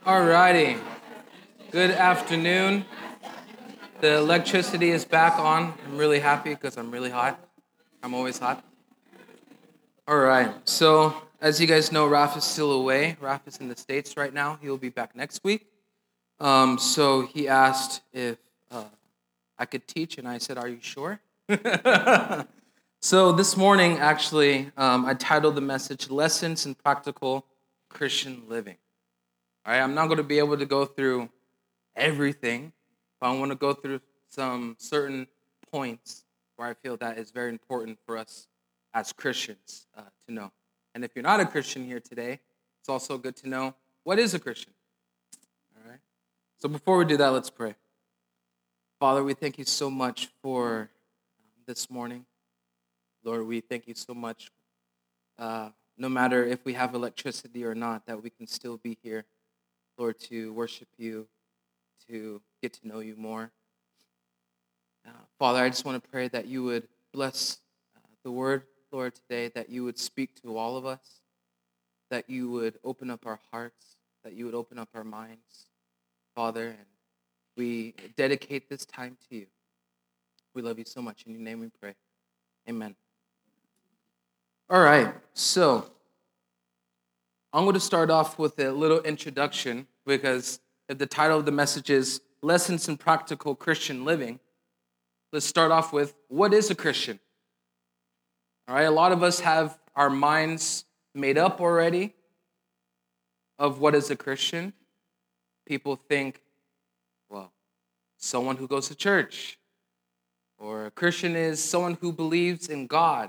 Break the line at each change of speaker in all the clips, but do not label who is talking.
Alrighty. Good afternoon. The electricity is back on. I'm really happy because I'm really hot. I'm always hot. Alright. So, as you guys know, Raf is still away. Raf is in the States right now. He'll be back next week. So he asked if I could teach, and I said, "Are you sure?" So this morning, actually, I titled the message "Lessons in Practical Christian Living." All right, I'm not going to be able to go through everything, but I want to go through some certain points where I feel that is very important for us as Christians to know. And if you're not a Christian here today, it's also good to know what is a Christian. All right. So before we do that, let's pray. Father, we thank you so much for this morning. Lord, we thank you so much, no matter if we have electricity or not, that we can still be here, Lord, to worship you, to get to know you more. Father, I just want to pray that you would bless the word, Lord, today, that you would speak to all of us, that you would open up our hearts, that you would open up our minds, Father, and we dedicate this time to you. We love you so much. In your name we pray. Amen. All right, so I'm going to start off with a little introduction because if the title of the message is Lessons in Practical Christian Living, let's start off with, what is a Christian? All right, a lot of us have our minds made up already of what is a Christian. People think, well, someone who goes to church, or a Christian is someone who believes in God,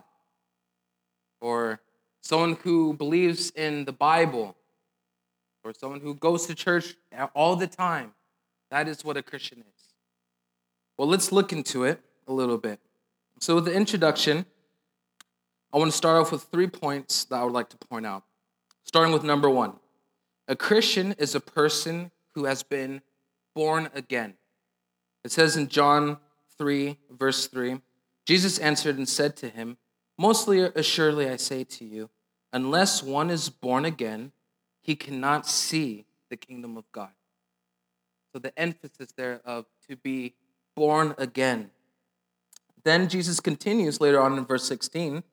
or someone who believes in the Bible, or someone who goes to church all the time. That is what a Christian is. Well, let's look into it a little bit. So with the introduction, I want to start off with 3 points that I would like to point out. Starting with number 1. A Christian is a person who has been born again. It says in John 3, verse 3, Jesus answered and said to him, "Mostly assuredly I say to you, unless one is born again, he cannot see the kingdom of God." So the emphasis there of to be born again. Then Jesus continues later on in verse 16,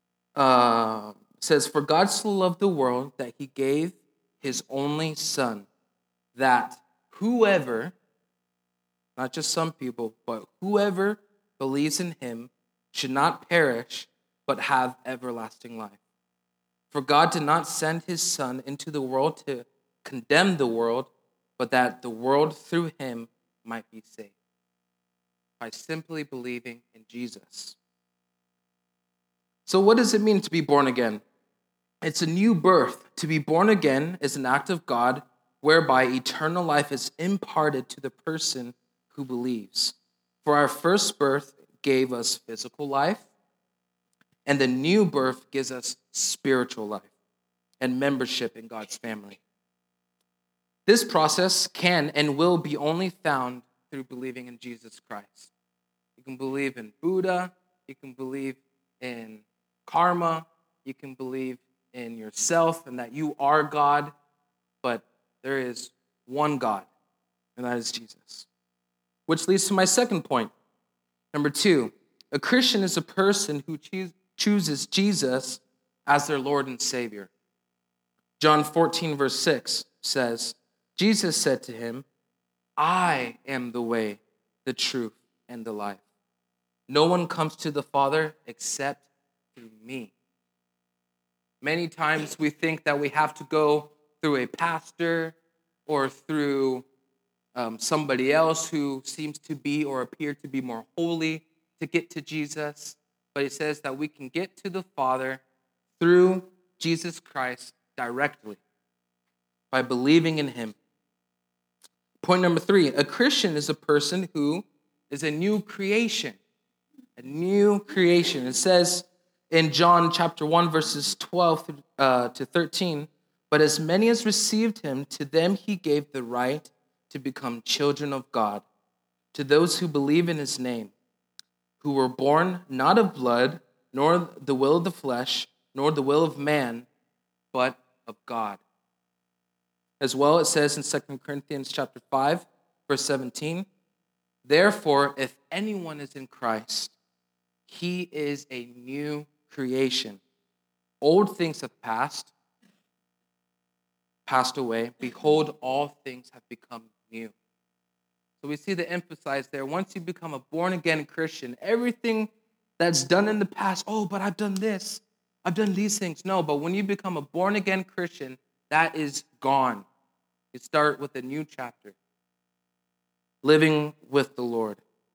says, "For God so loved the world that he gave his only son, that whoever," not just some people, but whoever believes in him should not perish, but have everlasting life. For God did not send his Son into the world to condemn the world, but that the world through him might be saved, by simply believing in Jesus. So what does it mean to be born again? It's a new birth. To be born again is an act of God whereby eternal life is imparted to the person who believes. For our first birth gave us physical life, and the new birth gives us spiritual life and membership in God's family. This process can and will be only found through believing in Jesus Christ. You can believe in Buddha, you can believe in karma, you can believe in yourself and that you are God, but there is one God, and that is Jesus. Which leads to my second point. Number 2, a Christian is a person who chooses Jesus as their Lord and Savior. John 14, verse 6 says, Jesus said to him, "I am the way, the truth, and the life. No one comes to the Father except through me." Many times we think that we have to go through a pastor or through somebody else who seems to be or appear to be more holy to get to Jesus. But it says that we can get to the Father through Jesus Christ directly by believing in him. Point number 3, a Christian is a person who is a new creation. A new creation. It says in John chapter 1, verses 12 to 13, "But as many as received him, to them he gave the right to become children of God, to those who believe in his name, who were born not of blood, nor the will of the flesh, nor the will of man, but of God." As well, it says in 2 Corinthians chapter 5, verse 17, therefore, if anyone is in Christ, he is a new creation. Old things have passed away. Behold, all things have become new. So we see the emphasis there. Once you become a born-again Christian, everything that's done in the past, oh, but I've done this, I've done these things. No, but when you become a born-again Christian, that is gone. You start with a new chapter, living with the Lord.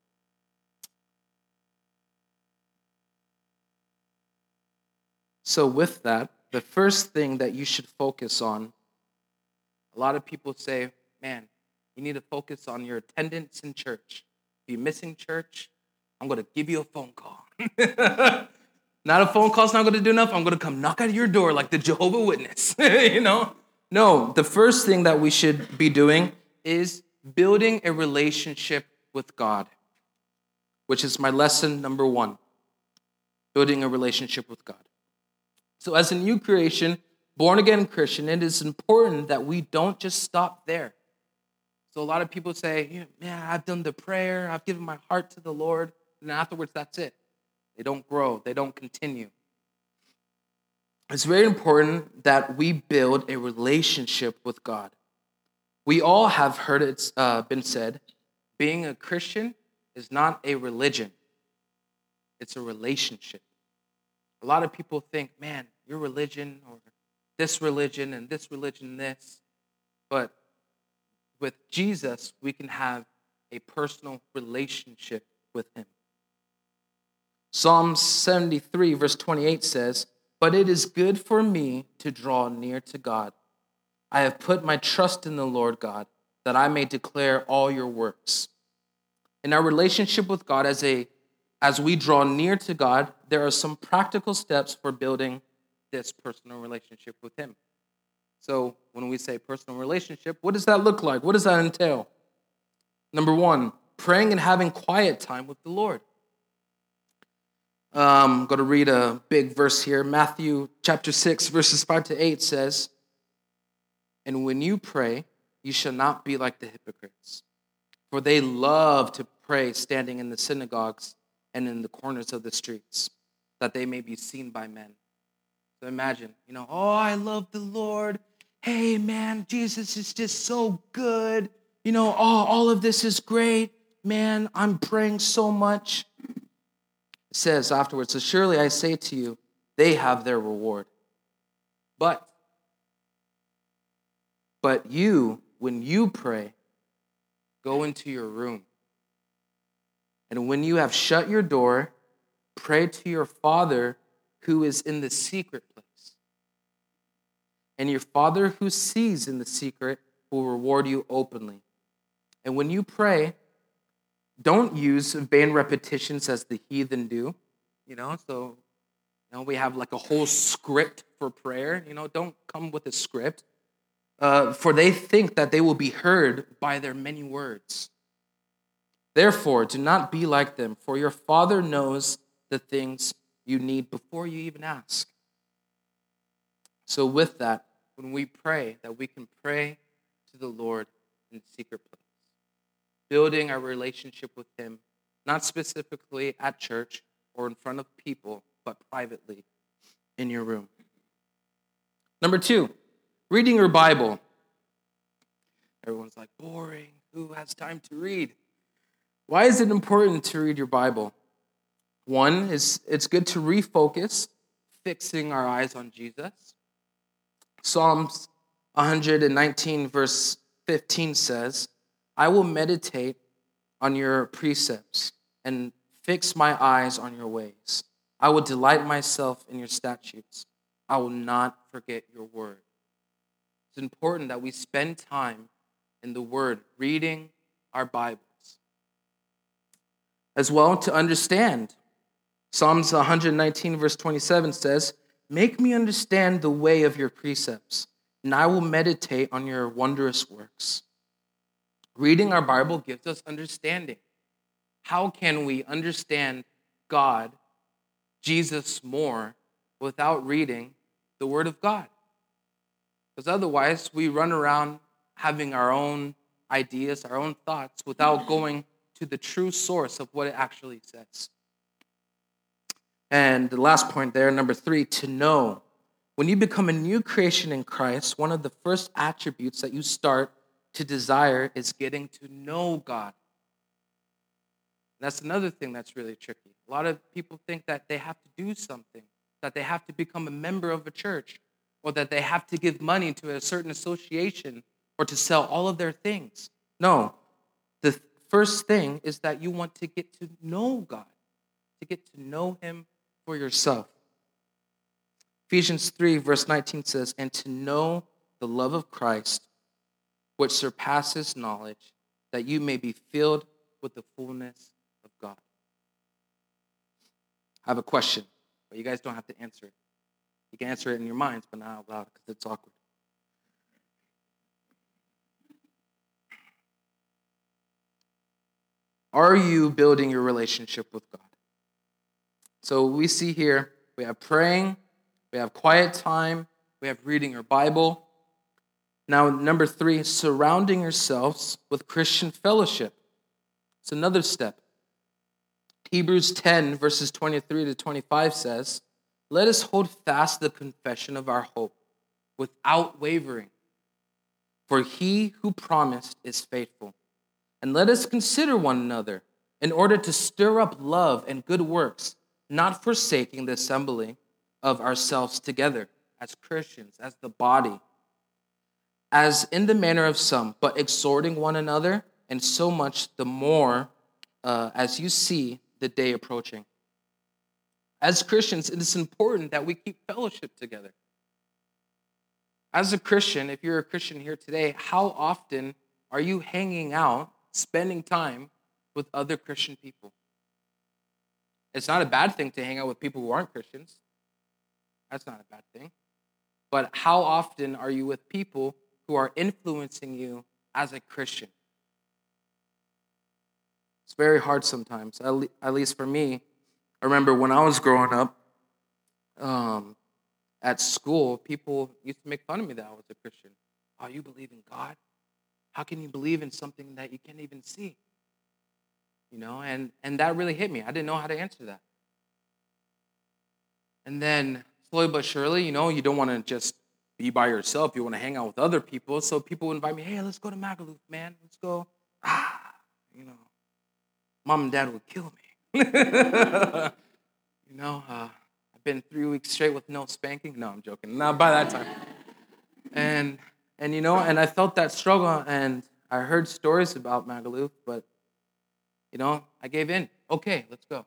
So with that, the first thing that you should focus on, a lot of people say, man, you need to focus on your attendance in church. If you're missing church, I'm going to give you a phone call. Not a phone call's not going to do enough. I'm going to come knock at your door like the Jehovah's Witness, No, the first thing that we should be doing is building a relationship with God, which is my lesson number 1, building a relationship with God. So as a new creation, born-again Christian, it is important that we don't just stop there. So a lot of people say, man, I've done the prayer, I've given my heart to the Lord, and afterwards, that's it. They don't grow, they don't continue. It's very important that we build a relationship with God. We all have heard it's been said, being a Christian is not a religion, it's a relationship. A lot of people think, man, your religion or this religion and this religion, this. But with Jesus, we can have a personal relationship with him. Psalm 73, verse 28 says, but it is good for me to draw near to God. I have put my trust in the Lord God, that I may declare all your works. In our relationship with God, as we draw near to God, there are some practical steps for building this personal relationship with him. So when we say personal relationship, what does that look like? What does that entail? Number 1, praying and having quiet time with the Lord. I'm going to read a big verse here. Matthew chapter 6, verses 5-8 says, and when you pray, you shall not be like the hypocrites, for they love to pray standing in the synagogues and in the corners of the streets, that they may be seen by men. So imagine, oh, I love the Lord. Hey, man, Jesus is just so good. All of this is great. Man, I'm praying so much. It says afterwards, so surely I say to you, they have their reward. But you, when you pray, go into your room. And when you have shut your door, pray to your Father who is in the secret place. And your Father who sees in the secret will reward you openly. And when you pray, don't use vain repetitions as the heathen do. So we have like a whole script for prayer. Don't come with a script. For they think that they will be heard by their many words. Therefore, do not be like them, for your Father knows the things you need before you even ask. So with that, when we pray, that we can pray to the Lord in the secret place, building our relationship with him, not specifically at church or in front of people, but privately in your room. Number 2, reading your Bible. Everyone's like, boring. Who has time to read? Why is it important to read your Bible? 1 is it's good to refocus, fixing our eyes on Jesus. Psalms 119, verse 15 says, I will meditate on your precepts and fix my eyes on your ways. I will delight myself in your statutes. I will not forget your word. It's important that we spend time in the word, reading our Bibles. As well, to understand. Psalms 119, verse 27 says, make me understand the way of your precepts, and I will meditate on your wondrous works. Reading our Bible gives us understanding. How can we understand God, Jesus, more without reading the Word of God? Because otherwise, we run around having our own ideas, our own thoughts, without going to the true source of what it actually says. And the last point there, number 3, to know. When you become a new creation in Christ, one of the first attributes that you start to desire is getting to know God. That's another thing that's really tricky. A lot of people think that they have to do something, that they have to become a member of a church, or that they have to give money to a certain association or to sell all of their things. No, the first thing is that you want to get to know God, to get to know him for yourself. Ephesians 3, verse 19 says, and to know the love of Christ, which surpasses knowledge, that you may be filled with the fullness of God. I have a question, but you guys don't have to answer it. You can answer it in your minds, but not out loud because it's awkward. Are you building your relationship with God? So we see here, we have praying, we have quiet time, we have reading your Bible. Now, number 3, surrounding yourselves with Christian fellowship. It's another step. Hebrews 10, verses 23 to 25 says, let us hold fast the confession of our hope without wavering, for he who promised is faithful. And let us consider one another in order to stir up love and good works, not forsaking the assembly of ourselves together as Christians, as the body, as in the manner of some, but exhorting one another, and so much the more as you see the day approaching. As Christians, it is important that we keep fellowship together. As a Christian, if you're a Christian here today, how often are you hanging out, spending time with other Christian people? It's not a bad thing to hang out with people who aren't Christians. That's not a bad thing. But how often are you with people who are influencing you as a Christian? It's very hard sometimes, at least for me. I remember when I was growing up at school, people used to make fun of me that I was a Christian. Oh, you believe in God? How can you believe in something that you can't even see? You know, and that really hit me. I didn't know how to answer that. And then slowly but surely, you know, you don't want to just be by yourself. You want to hang out with other people. So people would invite me, hey, let's go to Magaluf, man. Let's go. You know, mom and dad would kill me. You know, I've been 3 weeks straight with no spanking. No, I'm joking. Not by that time. And you know, and I felt that struggle, and I heard stories about Magaluf, but, you know, I gave in. Okay, let's go.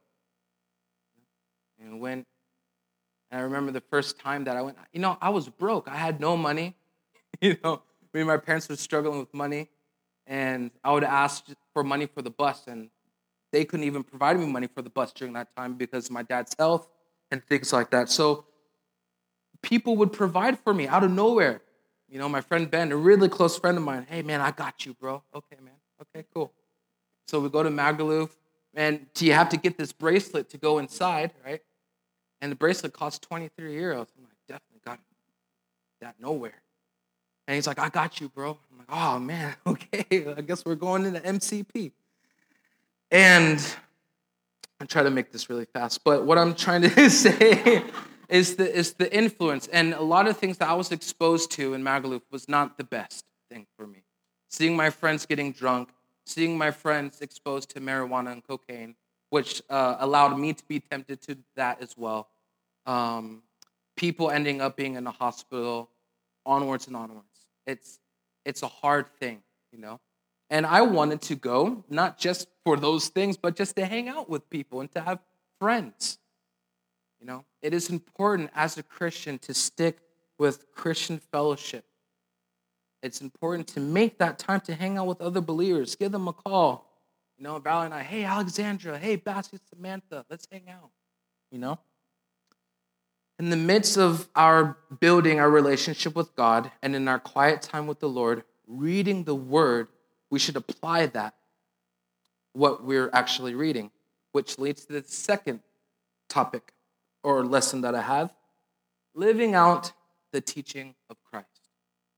And went. And I remember the first time that I went, you know, I was broke. I had no money. You know, me and my parents were struggling with money, and I would ask for money for the bus, and they couldn't even provide me money for the bus during that time because of my dad's health and things like that. So people would provide for me out of nowhere. You know, my friend Ben, a really close friend of mine, hey, man, I got you, bro. Okay, man. Okay, cool. So we go to Magaluf, and you have to get this bracelet to go inside, right? And the bracelet costs 23 euros. I'm like, definitely got that nowhere. And he's like, I got you, bro. I'm like, oh, man, okay. I guess we're going into MCP. And I'm trying to make this really fast, but what I'm trying to say is the influence. And a lot of things that I was exposed to in Magaluf was not the best thing for me. Seeing my friends getting drunk, seeing my friends exposed to marijuana and cocaine, which allowed me to be tempted to that as well. People ending up being in the hospital, onwards and onwards. It's a hard thing, you know. And I wanted to go, not just for those things, but just to hang out with people and to have friends. You know, it is important as a Christian to stick with Christian fellowship. It's important to make that time to hang out with other believers. Give them a call. You know, Valerie and I, hey, Alexandra, hey, Bassie, Samantha, let's hang out. You know? In the midst of our building our relationship with God and in our quiet time with the Lord, reading the Word, we should apply that, what we're actually reading, which leads to the second topic or lesson that I have, living out the teaching of Christ.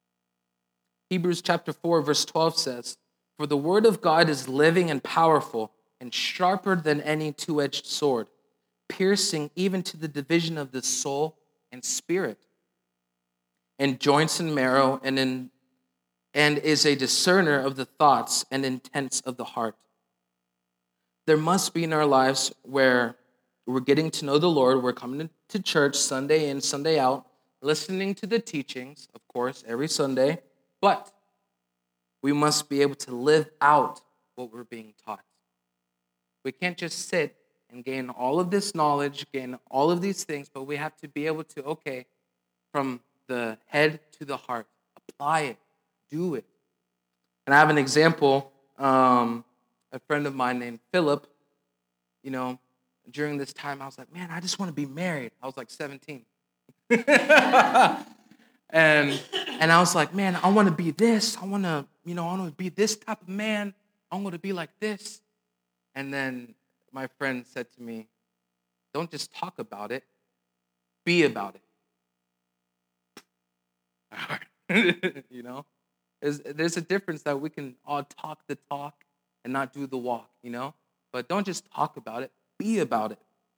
Hebrews chapter 4, verse 12 says, "For the word of God is living and powerful and sharper than any two-edged sword, piercing even to the division of the soul and spirit, and joints and marrow, and is a discerner of the thoughts and intents of the heart." There must be in our lives where we're getting to know the Lord, we're coming to church Sunday in, Sunday out, listening to the teachings, of course, every Sunday, but we must be able to live out what we're being taught. We can't just sit and gain all of this knowledge, gain all of these things, but we have to be able to, okay, from the head to the heart, apply it, do it. And I have an example, a friend of mine named Philip, during this time, I was like, man, I just want to be married. I was like 17. And I was like, man, I want to be this. I want to be this type of man. I want to be like this. And then my friend said to me, don't just talk about it, be about it. There's a difference that we can all talk the talk and not do the walk, But don't just talk about it, be about it.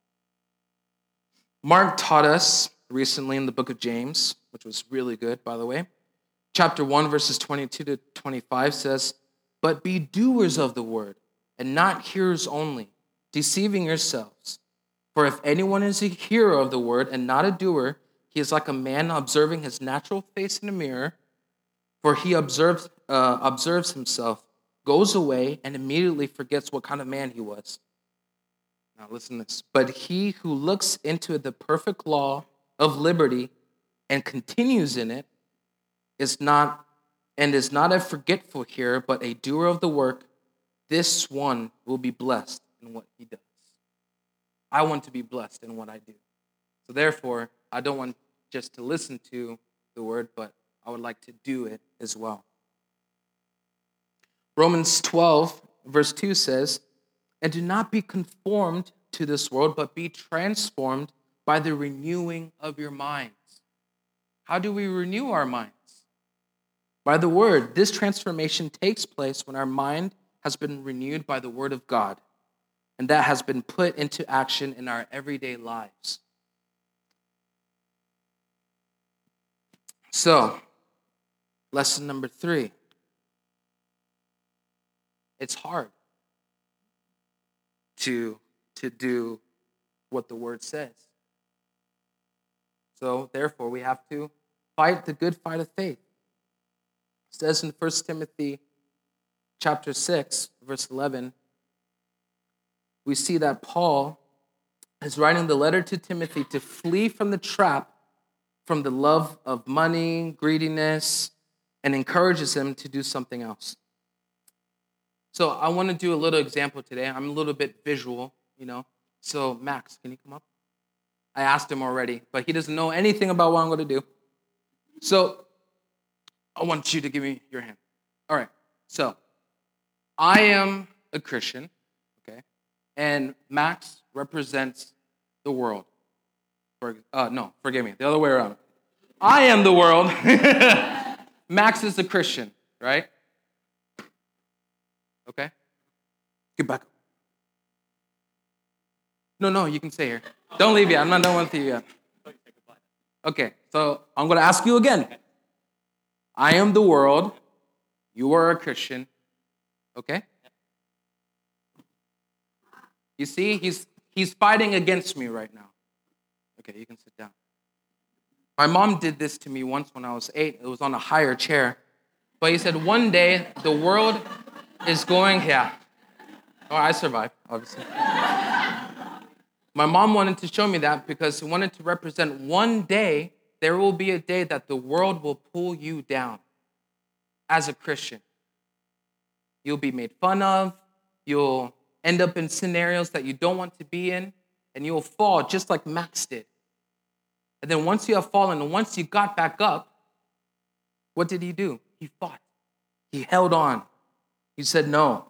Mark taught us recently in the book of James, which was really good, by the way. Chapter 1, verses 22 to 25 says, "But be doers of the word, and not hearers only, deceiving yourselves. For if anyone is a hearer of the word and not a doer, he is like a man observing his natural face in a mirror. For he observes himself, goes away, and immediately forgets what kind of man he was." Now listen to this. "But he who looks into the perfect law of liberty and continues in it is not a forgetful hearer, but a doer of the work. This one will be blessed in what he does." I want to be blessed in what I do. So therefore, I don't want just to listen to the word, but I would like to do it as well. Romans 12, verse 2 says, "And do not be conformed to this world, but be transformed by the renewing of your minds." How do we renew our minds? By the word. This transformation takes place when our mind has been renewed by the word of God, and that has been put into action in our everyday lives. So, lesson number 3. It's hard to do what the word says. So, therefore, we have to fight the good fight of faith. It says in 1 Timothy chapter 6, verse 11, we see that Paul is writing the letter to Timothy to flee from the trap, from the love of money, greediness, and encourages him to do something else. So I want to do a little example today. I'm a little bit visual, So Max, can you come up? I asked him already, but he doesn't know anything about what I'm going to do. So I want you to give me your hand. All right. So I am a Christian, okay? And Max represents the world. No, forgive me. The other way around. I am the world. Max is a Christian, right? Okay? Get back. No, you can stay here. Don't leave yet. I'm not done with you yet. Okay, so I'm going to ask you again. I am the world. You are a Christian. Okay? You see, he's fighting against me right now. Okay, you can sit down. My mom did this to me once when I was 8. It was on a higher chair. But he said, one day, the world is going, Oh, I survived, obviously. My mom wanted to show me that because she wanted to represent one day, there will be a day that the world will pull you down as a Christian. You'll be made fun of. You'll end up in scenarios that you don't want to be in, and you'll fall just like Max did. And then once you have fallen, and once you got back up, what did he do? He fought. He held on. He said no.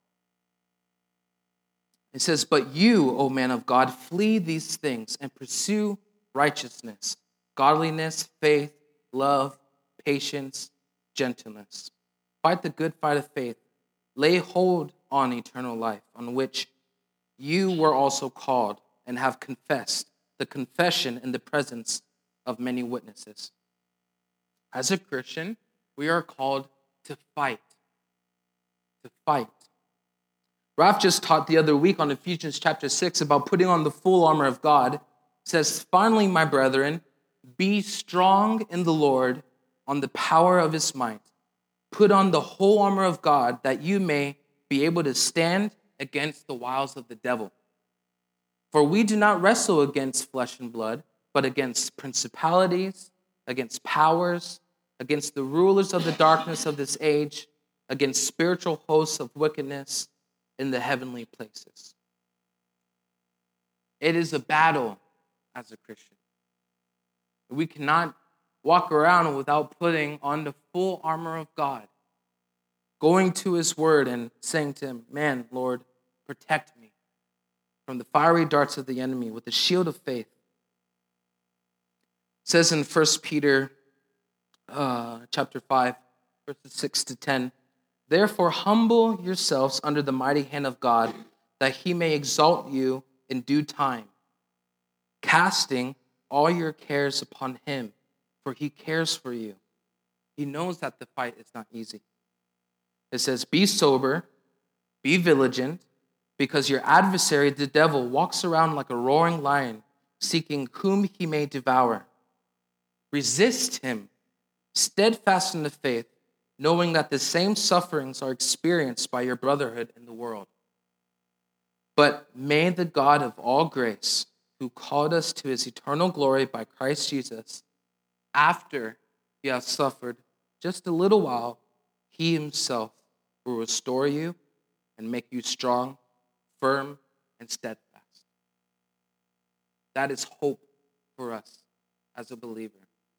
It says, "But you, O man of God, flee these things and pursue righteousness, godliness, faith, love, patience, gentleness. Fight the good fight of faith. Lay hold on eternal life, on which you were also called and have confessed the confession in the presence of many witnesses. As a Christian, we are called to fight. To fight. Ralph just taught the other week on Ephesians chapter 6 about putting on the full armor of God. It says, finally, my brethren, be strong in the Lord on the power of his might. Put on the whole armor of God that you may be able to stand against the wiles of the devil. For we do not wrestle against flesh and blood, but against principalities, against powers, against the rulers of the darkness of this age, against spiritual hosts of wickedness in the heavenly places. It is a battle as a Christian. We cannot walk around without putting on the full armor of God, going to his word and saying to him, man, Lord, protect me from the fiery darts of the enemy with the shield of faith. It says in 1 Peter chapter 5, verses 6 to 10, therefore humble yourselves under the mighty hand of God, that he may exalt you in due time, casting all your cares upon him, for he cares for you. He knows that the fight is not easy. It says, be sober, be vigilant, because your adversary, the devil, walks around like a roaring lion, seeking whom he may devour. Resist him, steadfast in the faith, knowing that the same sufferings are experienced by your brotherhood in the world. But may the God of all grace, who called us to his eternal glory by Christ Jesus, after you have suffered just a little while, he himself will restore you and make you strong, firm, and steadfast. That is hope for us as a believer.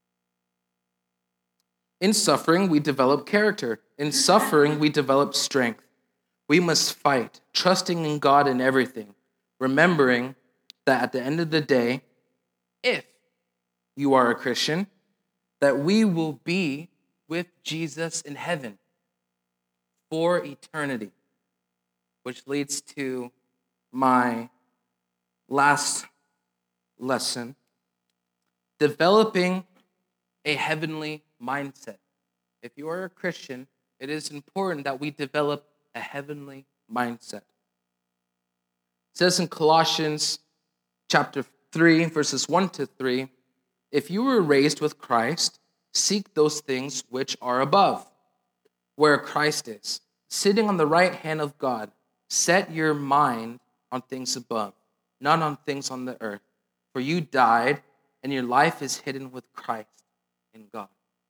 In suffering, we develop character. In suffering, we develop strength. We must fight, trusting in God in everything, remembering that at the end of the day, if you are a Christian, that we will be with Jesus in heaven for eternity, which leads to my last lesson, developing a heavenly mindset. If you are a Christian, it is important that we develop a heavenly mindset. It says in Colossians chapter 3, verses 1 to 3, if you were raised with Christ, seek those things which are above, where Christ is, sitting on the right hand of God. Set your mind on things above, not on things on the earth. For you died, and your life is hidden with Christ in God.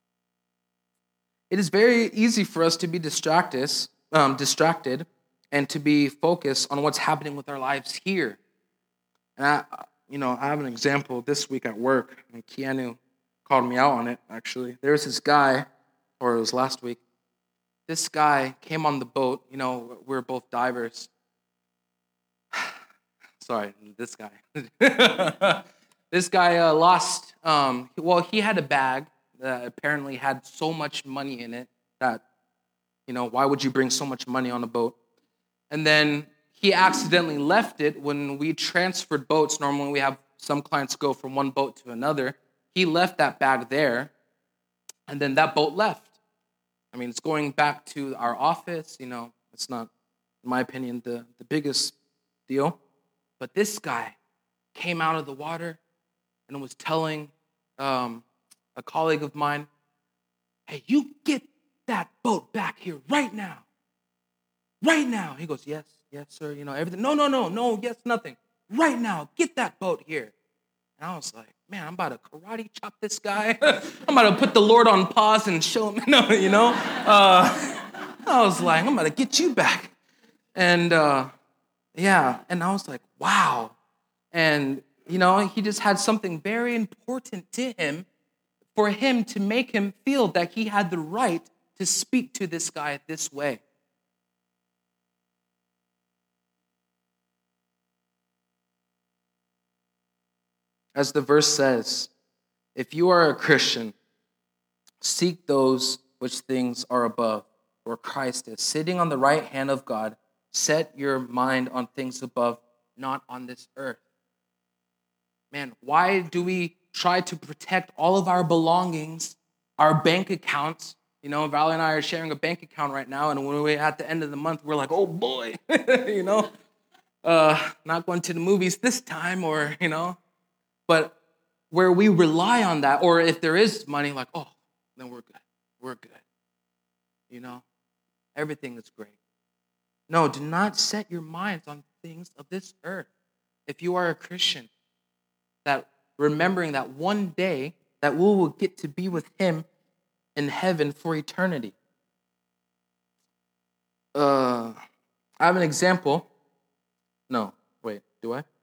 It is very easy for us to be distracted and to be focused on what's happening with our lives here. And I have an example this week at work, and Keanu called me out on it, actually. There was this guy, or it was last week. This guy came on the boat. We're both divers. Sorry, this guy. This guy lost, he had a bag that apparently had so much money in it that, why would you bring so much money on a boat? And then he accidentally left it when we transferred boats. Normally we have some clients go from one boat to another. He left that bag there, and then that boat left. It's going back to our office. It's not, in my opinion, the biggest deal. But this guy came out of the water and was telling a colleague of mine, hey, you get that boat back here right now. Right now. He goes, yes, sir. Everything. No, yes, nothing. Right now, get that boat here. And I was like, man, I'm about to karate chop this guy. I'm about to put the Lord on pause and show him, I was like, I'm about to get you back. And and I was like, wow. And, he just had something very important to him for him to make him feel that he had the right to speak to this guy this way. As the verse says, if you are a Christian, seek those which things are above, where Christ is, sitting on the right hand of God. Set your mind on things above, not on this earth. Man, why do we try to protect all of our belongings, our bank accounts? You know, Valerie and I are sharing a bank account right now, and when we're at the end of the month, we're like, oh boy, not going to the movies this time, or, but where we rely on that, or if there is money, like, oh, then we're good. We're good. Everything is great. No, do not set your minds on things of this earth. If you are a Christian, that remembering that one day that we will get to be with him in heaven for eternity. I have an example. No, wait, do I?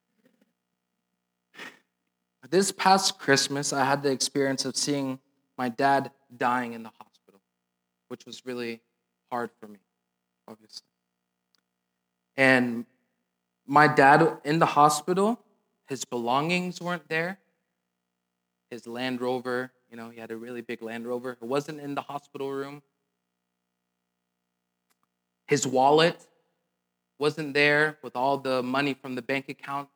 This past Christmas, I had the experience of seeing my dad dying in the hospital, which was really hard for me, obviously. And my dad in the hospital, his belongings weren't there. His Land Rover, he had a really big Land Rover. It wasn't in the hospital room. His wallet wasn't there with all the money from the bank account.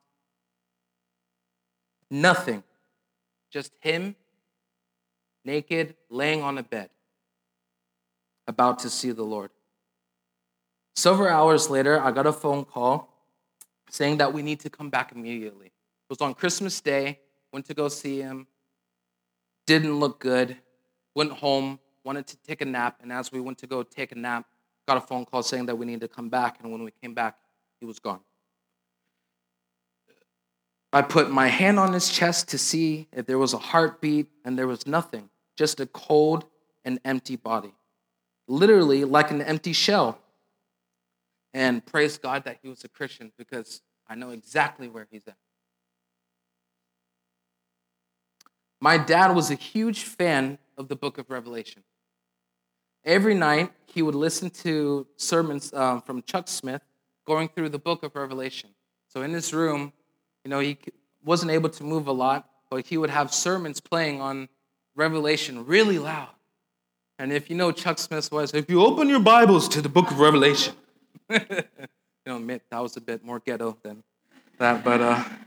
Nothing. Just him, naked, laying on a bed, about to see the Lord. Several hours later, I got a phone call saying that we need to come back immediately. It was on Christmas Day, went to go see him, didn't look good, went home, wanted to take a nap, and as we went to go take a nap, got a phone call saying that we needed to come back, and when we came back, he was gone. I put my hand on his chest to see if there was a heartbeat, and there was nothing, just a cold and empty body, literally like an empty shell. And praise God that he was a Christian, because I know exactly where he's at. My dad was a huge fan of the book of Revelation. Every night, he would listen to sermons from Chuck Smith going through the book of Revelation. So in his room, he wasn't able to move a lot, but he would have sermons playing on Revelation really loud. And if you know Chuck Smith's voice, if you open your Bibles to the book of Revelation, admit that was a bit more ghetto than that, but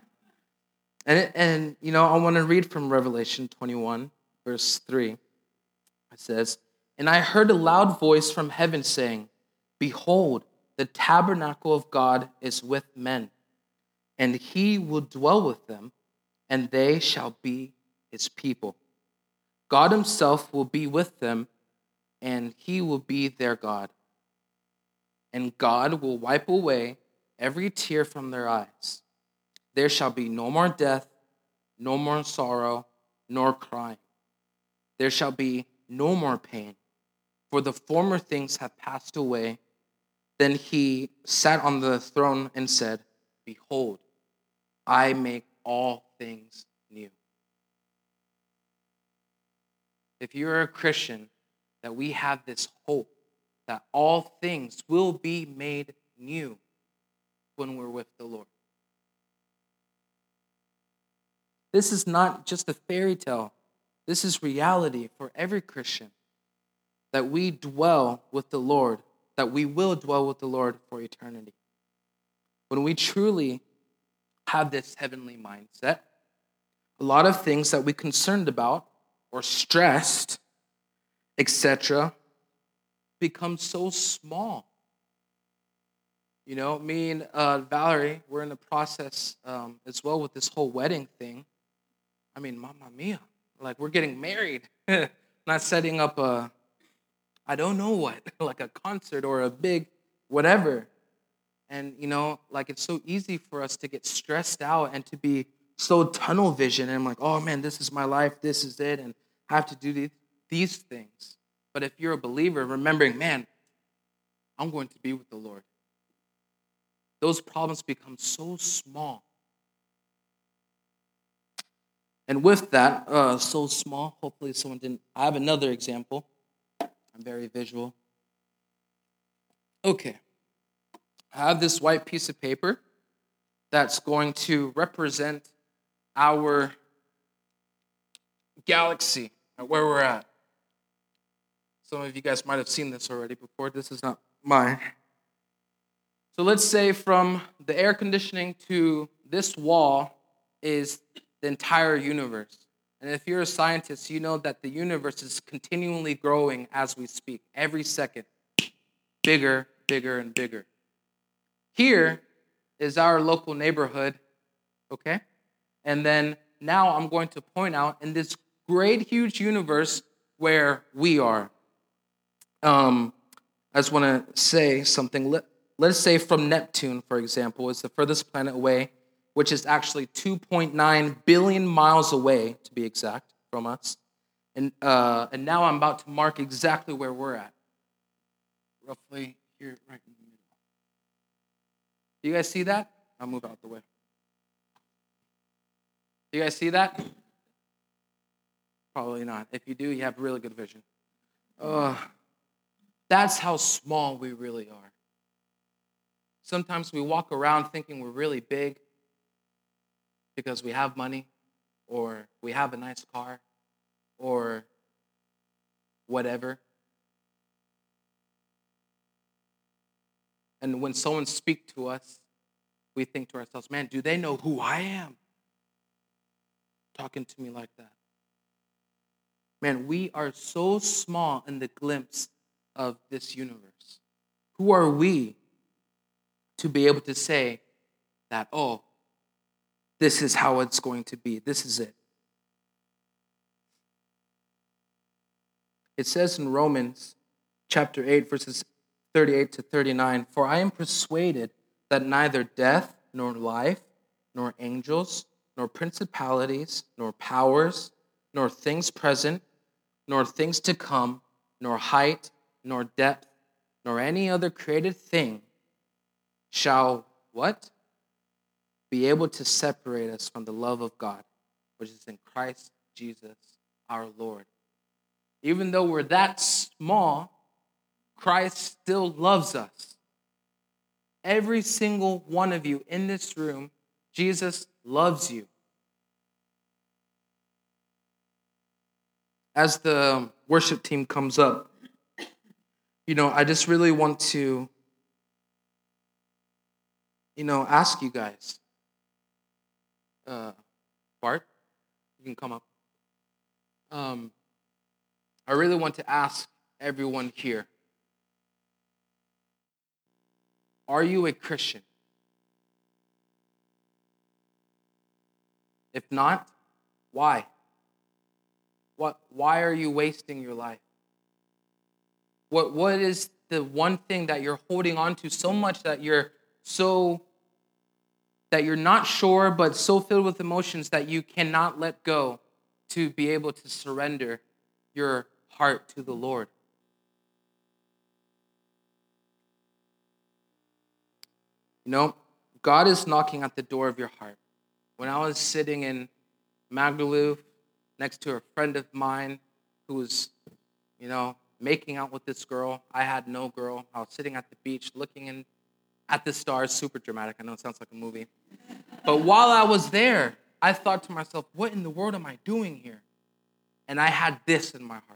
I want to read from Revelation 21, verse 3. It says, "And I heard a loud voice from heaven saying, 'Behold, the tabernacle of God is with men, and he will dwell with them, and they shall be his people. God himself will be with them, and he will be their God. And God will wipe away every tear from their eyes. There shall be no more death, no more sorrow, nor crying. There shall be no more pain, for the former things have passed away.' Then he sat on the throne and said, 'Behold, I make all things new.'" If you're a Christian, that we have this hope that all things will be made new when we're with the Lord. This is not just a fairy tale. This is reality for every Christian, that we dwell with the Lord, that we will dwell with the Lord for eternity. When we truly have this heavenly mindset, a lot of things that we're concerned about or stressed, etc., become so small. Me and Valerie, we're in the process as well with this whole wedding thing. I mean, mamma mia. Like, we're getting married. Not setting up I don't know what, like a concert or a big whatever. And, it's so easy for us to get stressed out and to be so tunnel vision. And I'm like, oh, man, this is my life. This is it. And I have to do these things. But if you're a believer, remembering, man, I'm going to be with the Lord, those problems become so small. And with that, so small, hopefully someone didn't. I have another example. I'm very visual. Okay. I have this white piece of paper that's going to represent our galaxy, where we're at. Some of you guys might have seen this already before. This is not mine. So let's say from the air conditioning to this wall is the entire universe. And if you're a scientist, you know that the universe is continually growing as we speak. Every second, bigger, bigger, and bigger. Here is our local neighborhood, okay? And then now I'm going to point out in this great, huge universe where we are. I just want to say something. Let's say from Neptune, for example, is the furthest planet away, which is actually 2.9 billion miles away, to be exact, from us. And now I'm about to mark exactly where we're at. Roughly here, right in the middle. Do you guys see that? I'll move out the way. Do you guys see that? Probably not. If you do, you have really good vision. That's how small we really are. Sometimes we walk around thinking we're really big because we have money, or we have a nice car, or whatever. And when someone speaks to us, we think to ourselves, man, do they know who I am? Talking to me like that. Man, we are so small in the glimpse of this universe. Who are we to be able to say that, oh, this is how it's going to be. This is it. It says in Romans chapter 8, verses 38 to 39, "For I am persuaded that neither death, nor life, nor angels, nor principalities, nor powers, nor things present, nor things to come, nor height, nor depth, nor any other created thing shall," what? "Be able to separate us from the love of God, which is in Christ Jesus our Lord." Even though we're that small, Christ still loves us. Every single one of you in this room, Jesus loves you. As the worship team comes up, I just really want to, ask you guys. Bart, you can come up. I really want to ask everyone here, are you a Christian? If not, why? Why are you wasting your life? What is the one thing that you're holding on to so much that you're not sure, but so filled with emotions that you cannot let go to be able to surrender your heart to the Lord? God is knocking at the door of your heart. When I was sitting in Magaluf next to a friend of mine who was, making out with this girl, I had no girl. I was sitting at the beach looking at the stars, super dramatic. I know it sounds like a movie. But while I was there, I thought to myself, what in the world am I doing here? And I had this in my heart.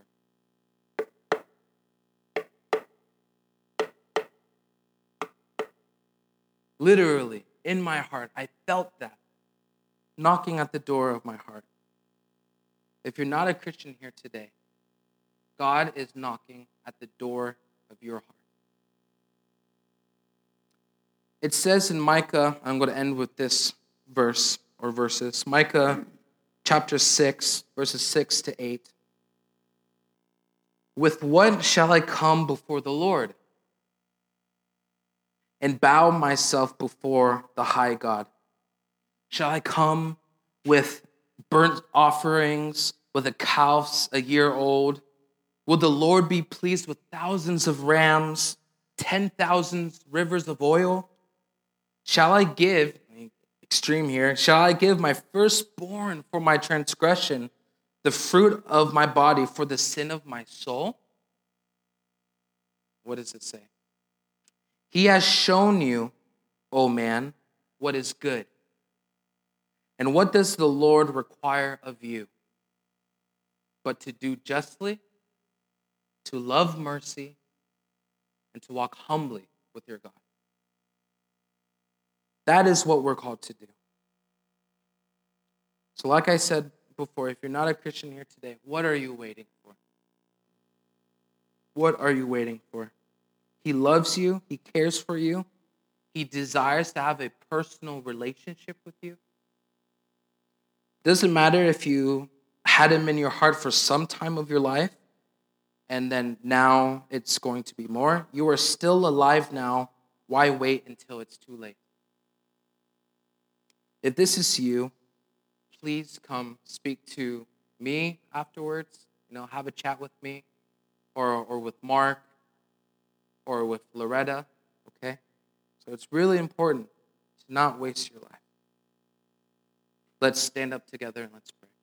Literally, in my heart, I felt that knocking at the door of my heart. If you're not a Christian here today, God is knocking at the door of your heart. It says in Micah, I'm going to end with this verse or verses, Micah chapter 6, verses 6 to 8. "With what shall I come before the Lord and bow myself before the high God? Shall I come with burnt offerings, with a calf a year old? Will the Lord be pleased with thousands of rams, 10,000 rivers of oil? Shall I give," extreme here, "shall I give my firstborn for my transgression, the fruit of my body for the sin of my soul?" What does it say? "He has shown you, O man, what is good. And what does the Lord require of you? But to do justly to love mercy, and to walk humbly with your God. That is what we're called to do. So like I said before, if you're not a Christian here today, what are you waiting for? What are you waiting for? He loves you. He cares for you. He desires to have a personal relationship with you. Doesn't matter if you had him in your heart for some time of your life, and then now it's going to be more. You are still alive now. Why wait until it's too late? If this is you, please come speak to me afterwards. Have a chat with me or with Mark or with Loretta, okay? So it's really important to not waste your life. Let's stand up together and let's pray.